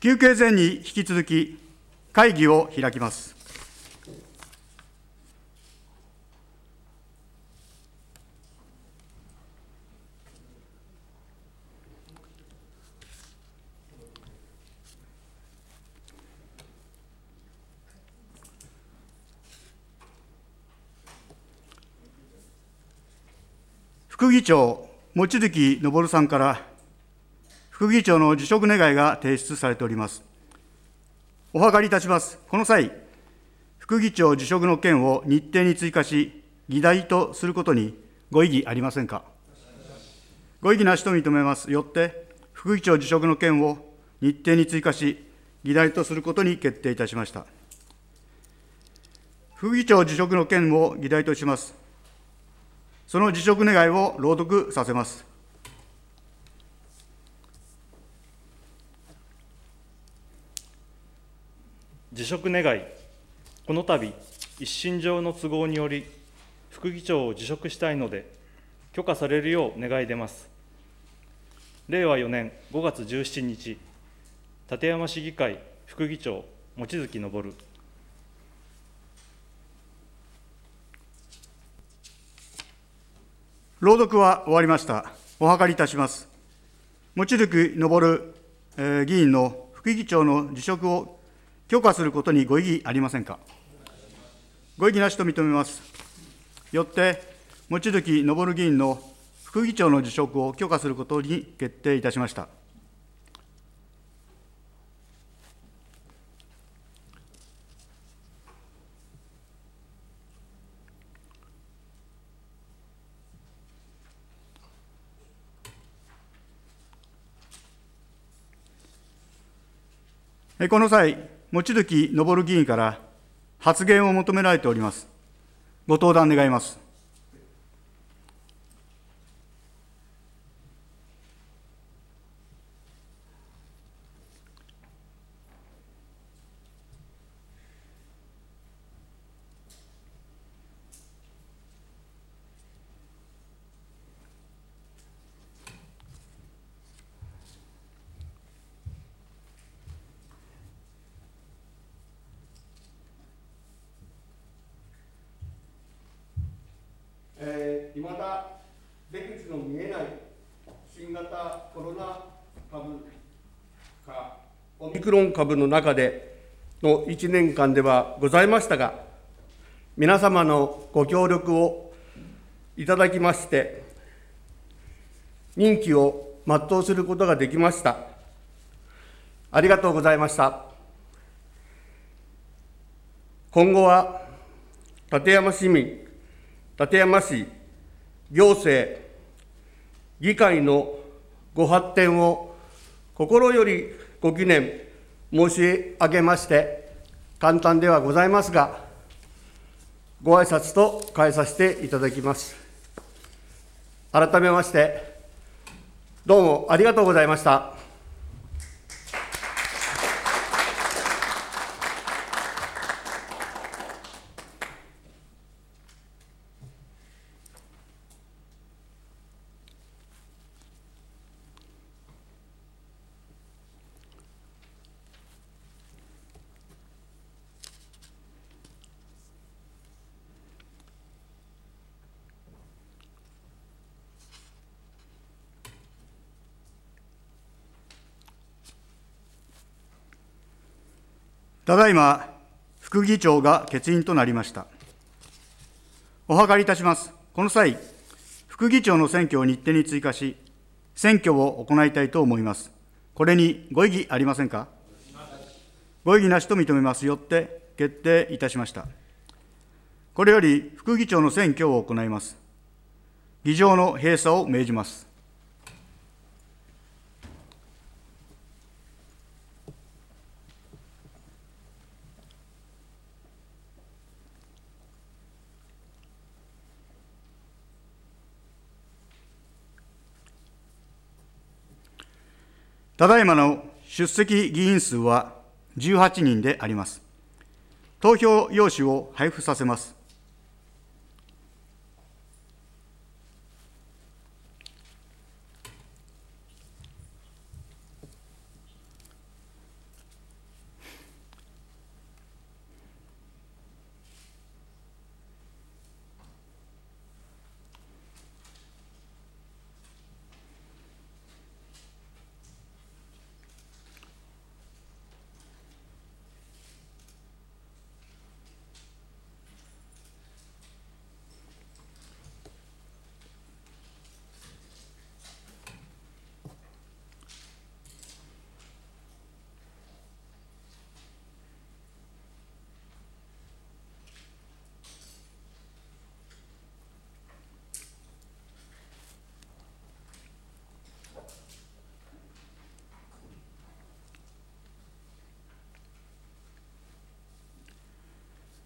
休憩前に引き続き会議を開きます。副議長、望月昇さんから、副議長の辞職願が提出されております。お諮りいたします。この際、副議長辞職の件を日程に追加し、議題とすることにご異議ありませんか。ご異議なしと認めます。よって、副議長辞職の件を日程に追加し、議題とすることに決定いたしました。副議長辞職の件を議題とします。その辞職願を朗読させます。 辞職願。この度、一身上の都合により、副議長を辞職したいので、許可されるよう願い出ます。令和4年5月17日、館山市議会副議長、望月昇。 朗読は終わりました。お諮りいたします。望月昇議員の副議長の辞職を許可することにご異議ありませんか。ご異議なしと認めます。よって、望月昇議員の副議長の辞職を許可することに決定いたしました。この際、望月昇議員から発言を求められております。ご登壇願います。いまだ出口の見えない新型コロナ株かオミクロン株の中での1年間ではございましたが、皆様のご協力をいただきまして、任期を全うすることができました。ありがとうございました。今後は館山市民、館山市、行政、議会のご発展を心よりご懸念申し上げまして、簡単ではございますが、ご挨拶と変えさせていただきます。改めまして、どうもありがとうございました。ただいま、副議長が欠員となりました。お諮りいたします。この際、副議長の選挙を日程に追加し、選挙を行いたいと思います。これにご異議ありませんか。ご異議なしと認めます。よって決定いたしました。これより副議長の選挙を行います。議場の閉鎖を命じます。ただいまの出席議員数は18人であります。投票用紙を配布させます。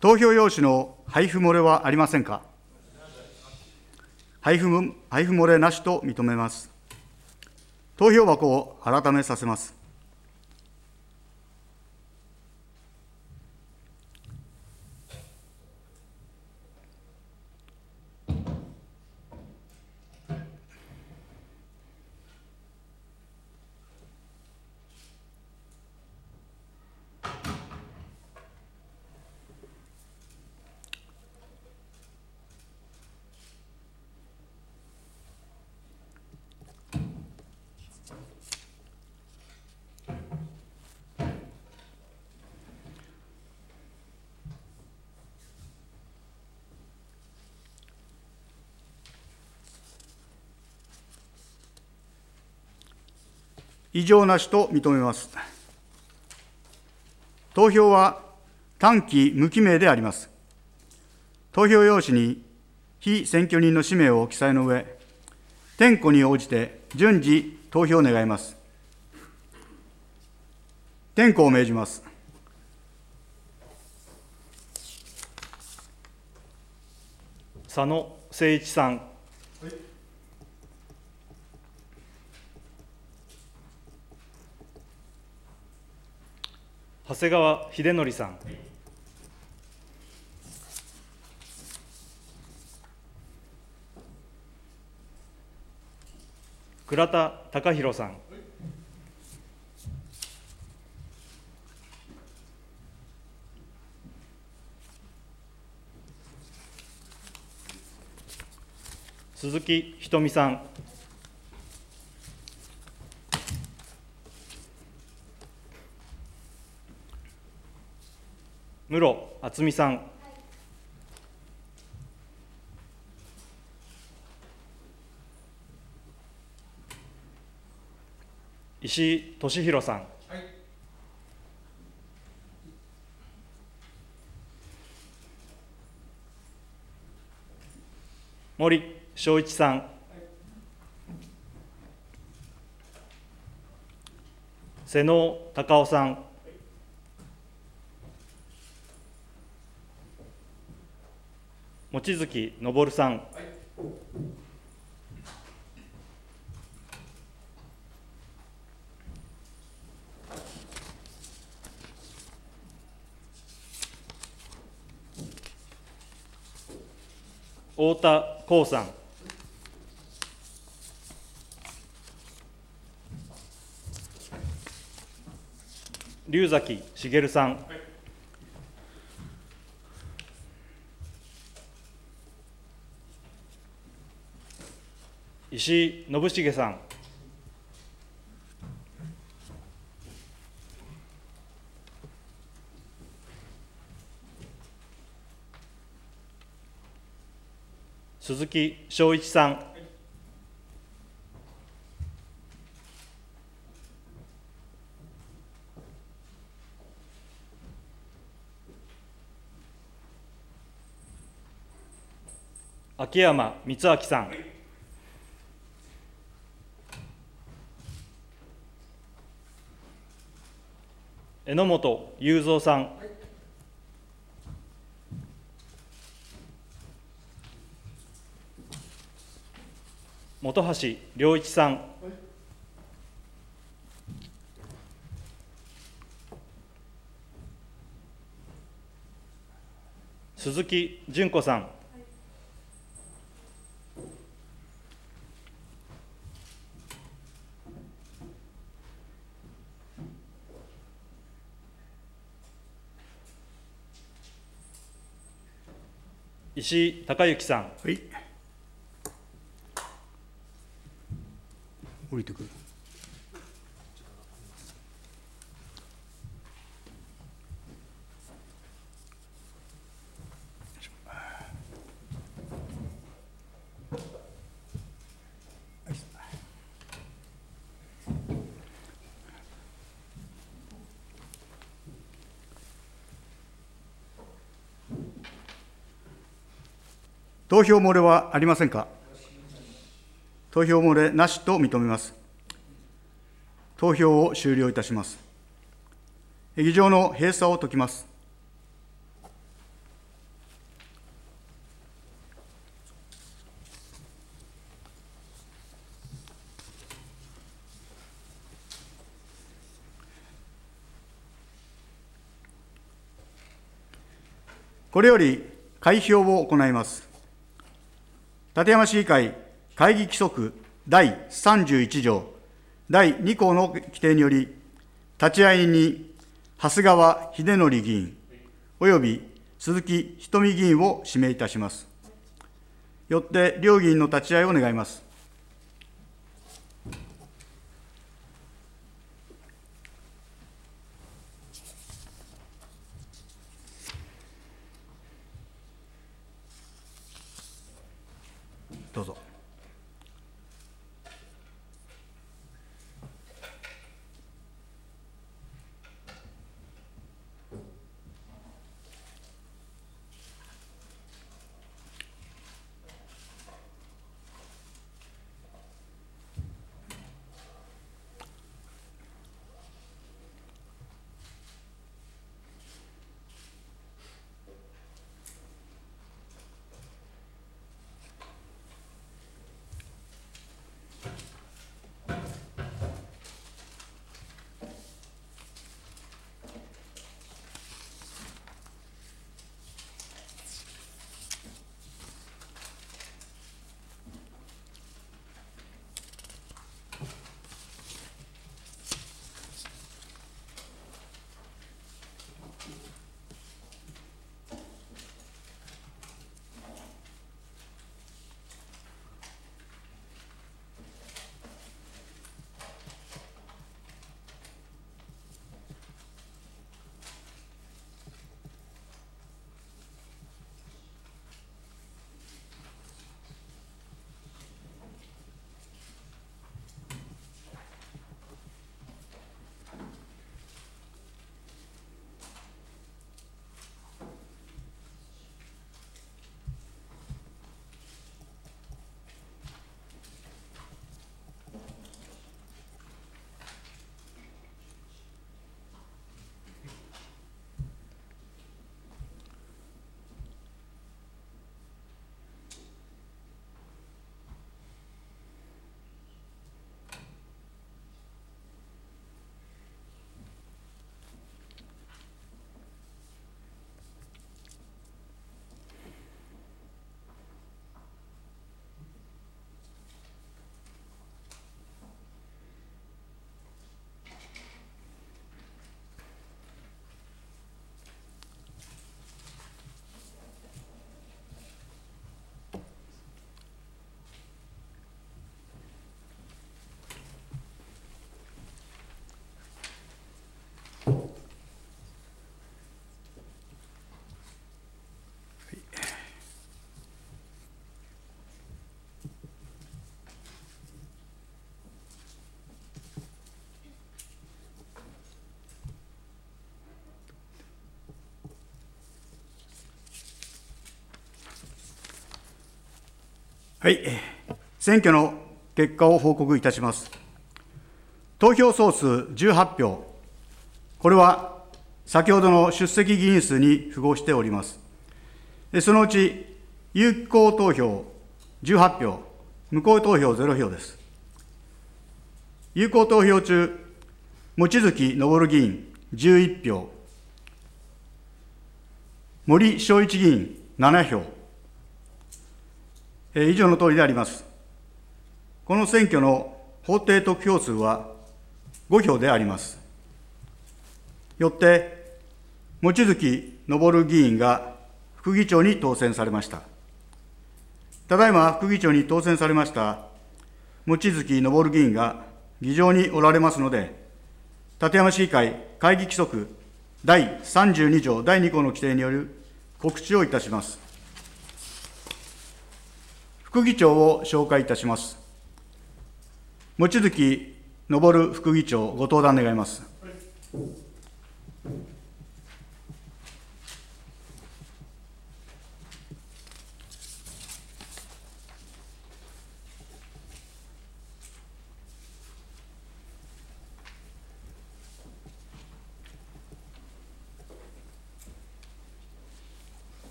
投票用紙の配布漏れはありませんか。配布漏れなしと認めます。投票箱を改めさせます。異常なしと認めます。投票は短期無記名であります。投票用紙に被選挙人の氏名を記載の上、点呼に応じて順次投票を願います。点呼を命じます。 佐野誠一さん。長谷川秀則さん。倉田貴弘さん。鈴木ひとみさん。室敦美さん。石井俊弘さん。森正一さん。瀬能隆夫さん。望月昇さん。太田光さん。龍崎茂さん。石井信重さん。鈴木正一さん。秋山光明さん。榎本雄三さん。本橋良一さん。鈴木純子さん。石井孝之さん。 はい。降りてくる。投票漏れはありませんか。投票漏れなしと認めます。投票を終了いたします。議場の閉鎖を解きます。 これより開票を行います。館山市議会会議規則第31条第2項の規定により、立会人に長谷川秀則議員および鈴木瞳議員を指名いたします。よって両議員の立ち会いを願います。どうぞ。はい、選挙の結果を報告いたします。投票総数18票、これは先ほどの出席議員数に符合しております。そのうち有効投票18票、無効投票0票です。有効投票中、望月昇議員11票、森正一議員7票、以上のとおりであります。この選挙の法定得票数は5票であります。よって、望月昇議員が副議長に当選されました。ただいま副議長に当選されました望月昇議員が議場におられますので、館山市議会会議規則第32条第2項の規定による告知をいたします。副議長を紹介いたします。望月昇副議長、ご登壇願います。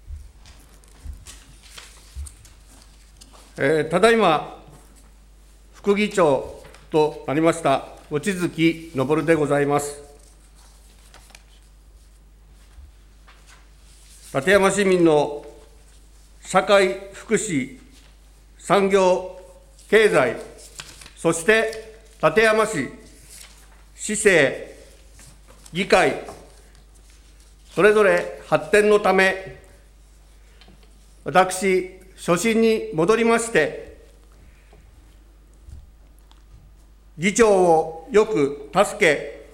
ただいま、 副議長となりました望月昇でございます。館山市民の社会、福祉、産業、経済、そして館山市、市政、議会、それぞれ発展のため、私、初心に戻りまして、議長をよく助け、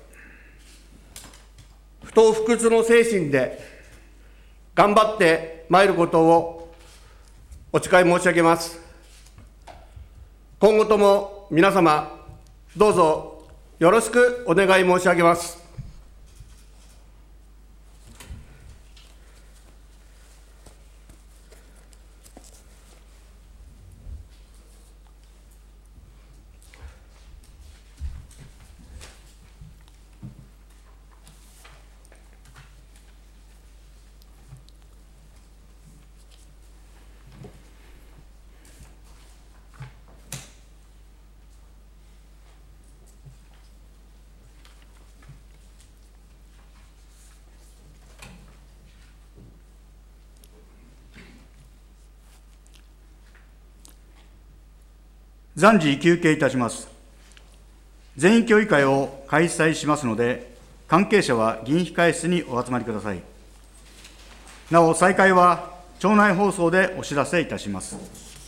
不撓不屈の精神で頑張ってまいることをお誓い申し上げます。今後とも皆様、どうぞよろしくお願い申し上げます。 暫時休憩いたします。全員協議会を開催しますので、関係者は議員控え室にお集まりください。なお、再開は庁内放送でお知らせいたします。